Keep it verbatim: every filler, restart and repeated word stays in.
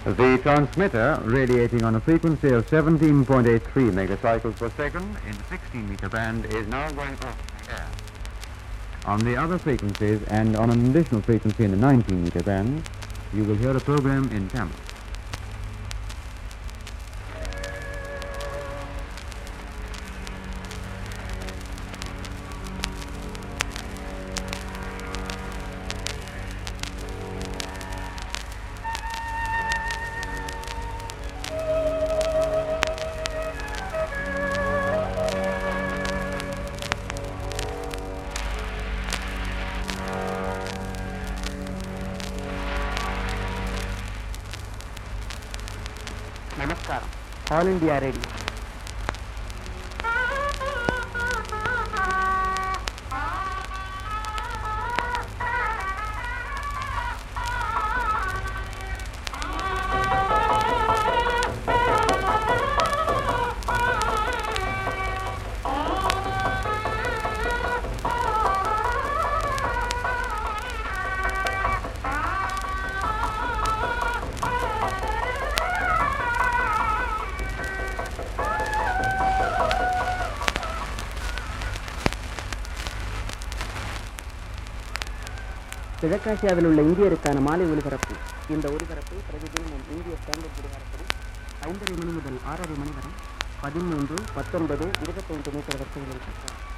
The transmitter, radiating on a frequency of seventeen point eight three megacycles per second in the sixteen meter band, is now going off the air. On the other frequencies and on an additional frequency in the nineteen meter band, you will hear a program in Tamil. Namaskaram. All India Radio. கிழக்காசியாவில் உள்ள இந்தியருக்கான மாலை ஒலிபரப்பு. இந்த ஒலிபரப்பை பிரதிதினமும் இந்திய standard ஒலிபரப்படி ஐந்தரை மணி முதல் ஆறரை மணி வரை பதிமூன்று பத்தொன்பது இருபத்தைந்து மீட்டர் வரிசைகளில்